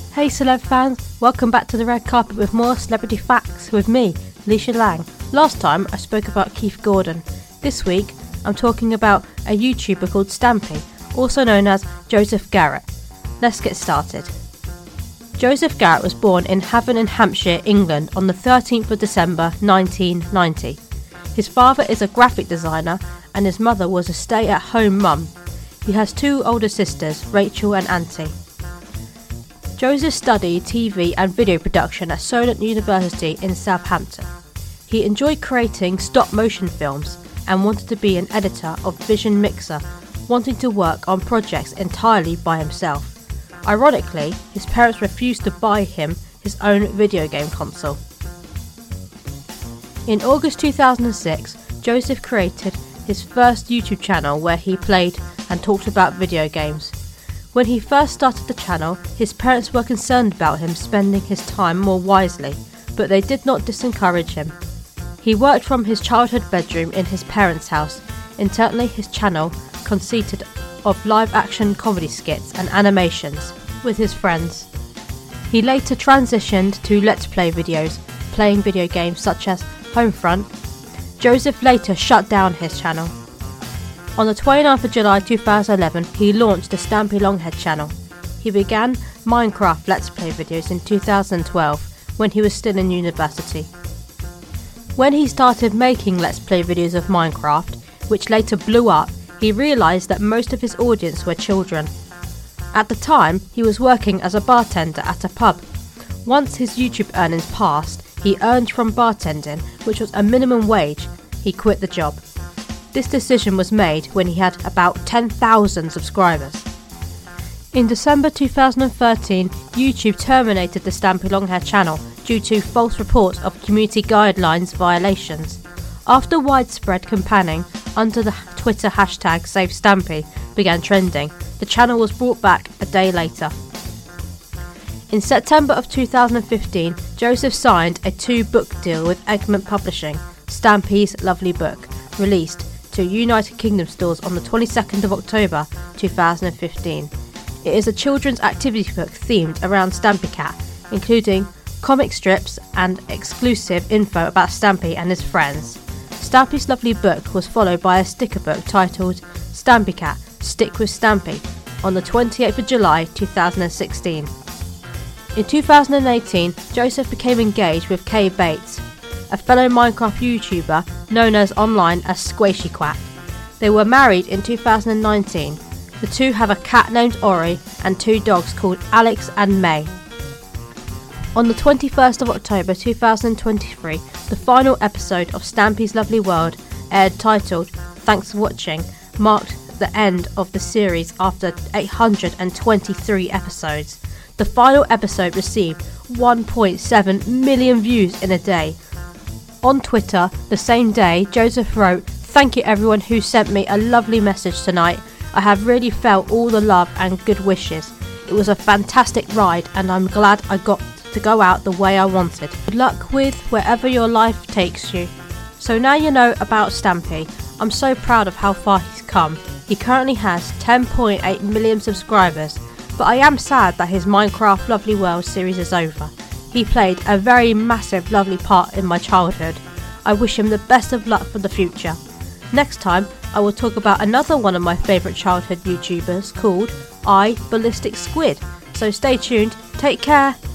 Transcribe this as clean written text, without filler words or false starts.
Hey celeb fans, welcome back to the red carpet with more celebrity facts with me, Leisha Lang. Last time I spoke about Keith Gordon. This week I'm talking about a YouTuber called Stampy, also known as Joseph Garrett. Let's get started. Joseph Garrett was born in Havant in Hampshire, England on the 13th of December 1990. His father is a graphic designer and his mother was a stay-at-home mum. He has two older sisters, Rachel and Auntie. Joseph studied TV and video production at Solent University in Southampton. He enjoyed creating stop-motion films and wanted to be an editor of Vision Mixer, wanting to work on projects entirely by himself. Ironically, his parents refused to buy him his own video game console. In August 2006, Joseph created his first YouTube channel where he played and talked about video games. When he first started the channel, his parents were concerned about him spending his time more wisely, but they did not discourage him. He worked from his childhood bedroom in his parents' house. Internally, his channel consisted of live-action comedy skits and animations with his friends. He later transitioned to Let's Play videos, playing video games such as Homefront. Joseph later shut down his channel. On the 29th of July 2011, he launched the Stampy Longhead channel. He began Minecraft Let's Play videos in 2012 when he was still in university. When he started making Let's Play videos of Minecraft, which later blew up, he realised that most of his audience were children. At the time, he was working as a bartender at a pub. Once his YouTube earnings passed, he earned from bartending, which was a minimum wage. He quit the job. This decision was made when he had about 10,000 subscribers. In December 2013, YouTube terminated the Stampy Longhair channel due to false reports of community guidelines violations. After widespread campaigning under the Twitter hashtag #SaveStampy began trending, the channel was brought back a day later. In September of 2015, Joseph signed a 2-book deal with Egmont Publishing. Stampy's Lovely Book, released to United Kingdom stores on the 22nd of October 2015. It is a children's activity book themed around Stampy Cat, including comic strips and exclusive info about Stampy and his friends. Stampy's Lovely Book was followed by a sticker book titled Stampy Cat, Stick with Stampy on the 28th of July 2016. In 2018, Joseph became engaged with Kay Bates, a fellow Minecraft YouTuber known as online as Squashy Quack. They were married in 2019. The two have a cat named Ori and 2 dogs called Alex and May. On the 21st of October 2023, the final episode of Stampy's Lovely World aired, titled Thanks for Watching, marked the end of the series after 823 episodes. The final episode received 1.7 million views in a day. On Twitter, the same day, Joseph wrote, "Thank you everyone who sent me a lovely message tonight. I have really felt all the love and good wishes. It was a fantastic ride and I'm glad I got to go out the way I wanted. Good luck with wherever your life takes you." So now you know about Stampy. I'm so proud of how far he's come. He currently has 10.8 million subscribers, but I am sad that his Minecraft Lovely World series is over. He played a very massive lovely part in my childhood. I wish him the best of luck for the future. Next time I will talk about another one of my favourite childhood YouTubers called iBallistic Squid. So stay tuned, take care.